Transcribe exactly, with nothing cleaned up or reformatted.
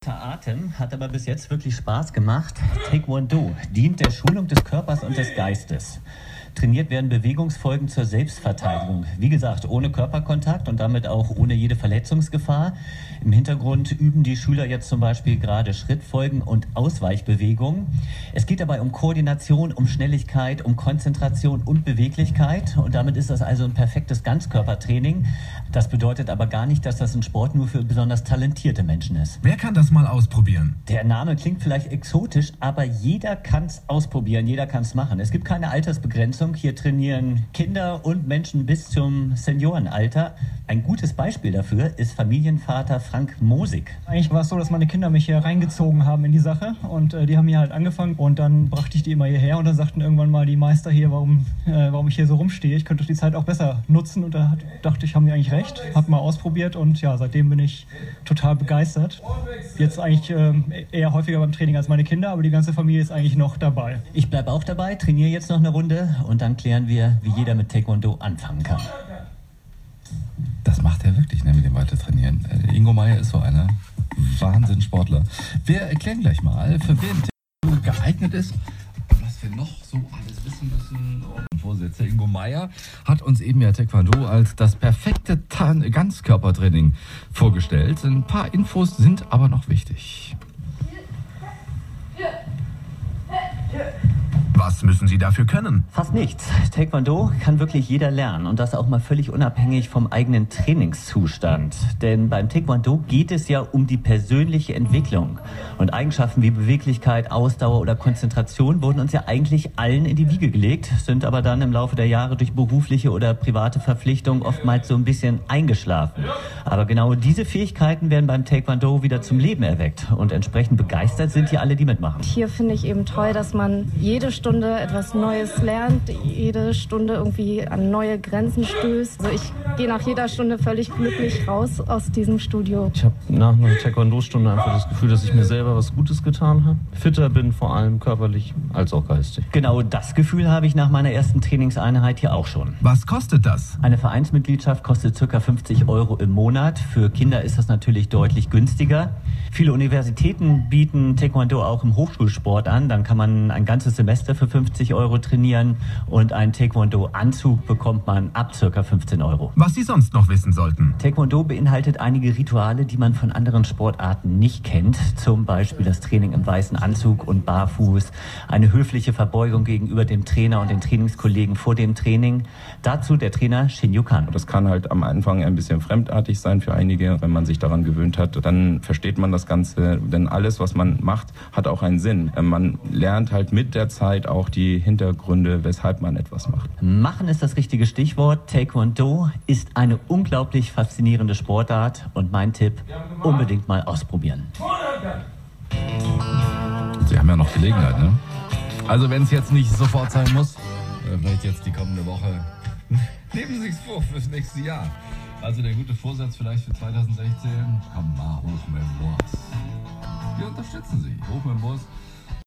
Atem hat aber bis jetzt wirklich Spaß gemacht. Taekwondo dient der Schulung des Körpers und des Geistes. Trainiert werden Bewegungsfolgen zur Selbstverteidigung. Wie gesagt, ohne Körperkontakt und damit auch ohne jede Verletzungsgefahr. Im Hintergrund üben die Schüler jetzt zum Beispiel gerade Schrittfolgen und Ausweichbewegungen. Es geht dabei um Koordination, um Schnelligkeit, um Konzentration und Beweglichkeit. Und damit ist das also ein perfektes Ganzkörpertraining. Das bedeutet aber gar nicht, dass das ein Sport nur für besonders talentierte Menschen ist. Wer kann das mal ausprobieren? Der Name klingt vielleicht exotisch, aber jeder kann es ausprobieren, jeder kann es machen. Es gibt keine Altersbegrenzung. Hier trainieren Kinder und Menschen bis zum Seniorenalter. Ein gutes Beispiel dafür ist Familienvater Frank Mosig. Eigentlich war es so, dass meine Kinder mich hier reingezogen haben in die Sache und äh, die haben hier halt angefangen und dann brachte ich die immer hierher und dann sagten irgendwann mal die Meister hier, warum, äh, warum ich hier so rumstehe. Ich könnte die Zeit auch besser nutzen und da hat, dachte ich, haben die eigentlich recht. Hab mal ausprobiert und ja, seitdem bin ich total begeistert. Jetzt eigentlich äh, eher häufiger beim Training als meine Kinder, aber die ganze Familie ist eigentlich noch dabei. Ich bleibe auch dabei, trainiere jetzt noch eine Runde und dann klären wir, wie jeder mit Taekwondo anfangen kann. Das macht er wirklich, ne, mit dem Weitertrainieren. Äh, Ingo Meier ist so einer Wahnsinnssportler. Wir erklären gleich mal, für wen Taekwondo geeignet ist und was wir noch so alles wissen müssen. Und Vorsitzender Ingo Meier hat uns eben ja Taekwondo als das perfekte Tan- Ganzkörpertraining vorgestellt. Ein paar Infos sind aber noch wichtig. Was müssen Sie dafür können? Fast nichts. Taekwondo kann wirklich jeder lernen und das auch mal völlig unabhängig vom eigenen Trainingszustand. Denn beim Taekwondo geht es ja um die persönliche Entwicklung. Und Eigenschaften wie Beweglichkeit, Ausdauer oder Konzentration wurden uns ja eigentlich allen in die Wiege gelegt, sind aber dann im Laufe der Jahre durch berufliche oder private Verpflichtungen oftmals so ein bisschen eingeschlafen. Aber genau diese Fähigkeiten werden beim Taekwondo wieder zum Leben erweckt. Und entsprechend begeistert sind hier alle, die mitmachen. Hier finde ich eben toll, dass man jede Stunde etwas Neues lernt, jede Stunde irgendwie an neue Grenzen stößt. Also ich gehe nach jeder Stunde völlig glücklich raus aus diesem Studio. Ich habe nach einer Taekwondo-Stunde einfach das Gefühl, dass ich mir selber was Gutes getan habe. Fitter bin, vor allem körperlich als auch geistig. Genau das Gefühl habe ich nach meiner ersten Trainingseinheit hier auch schon. Was kostet das? Eine Vereinsmitgliedschaft kostet ca. fünfzig Euro im Monat. Für Kinder ist das natürlich deutlich günstiger. Viele Universitäten bieten Taekwondo auch im Hochschulsport an. Dann kann man ein ganzes Semester für fünfzig Euro trainieren und einen Taekwondo-Anzug bekommt man ab ca. fünfzehn Euro. Was Sie sonst noch wissen sollten. Taekwondo beinhaltet einige Rituale, die man von anderen Sportarten nicht kennt. Zum Beispiel das Training im weißen Anzug und barfuß, eine höfliche Verbeugung gegenüber dem Trainer und den Trainingskollegen vor dem Training. Dazu der Trainer Shin Yukan. Das kann halt am Anfang ein bisschen fremdartig sein für einige. Wenn man sich daran gewöhnt hat, dann versteht man das Ganze. Denn alles, was man macht, hat auch einen Sinn. Man lernt halt mit der Zeit auch die Hintergründe, weshalb man etwas macht. Machen ist das richtige Stichwort. Taekwondo ist eine unglaublich faszinierende Sportart und mein Tipp, unbedingt mal ausprobieren. Sie haben ja noch Gelegenheit, ne? Also wenn es jetzt nicht sofort sein muss, äh, vielleicht jetzt die kommende Woche. Nehmen Sie es vor fürs nächste Jahr. Also der gute Vorsatz vielleicht für zwanzig sechzehn, komm mal hoch mit dem Boss. Wir unterstützen Sie. Hoch mit dem Boss.